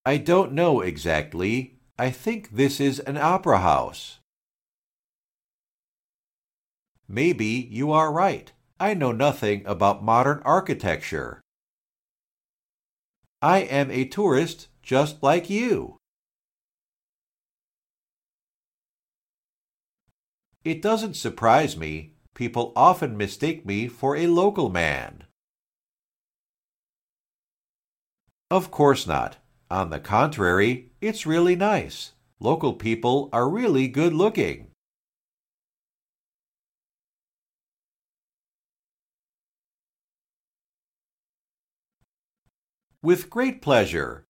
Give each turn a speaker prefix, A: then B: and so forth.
A: I don't know exactly. I think this is an opera house. Maybe you are right. I know nothing about modern architecture. I am a tourist just like you. It doesn't surprise me. People often mistake me for a local man. Of course not. On the contrary, it's really nice. Local people are really good looking. With great pleasure.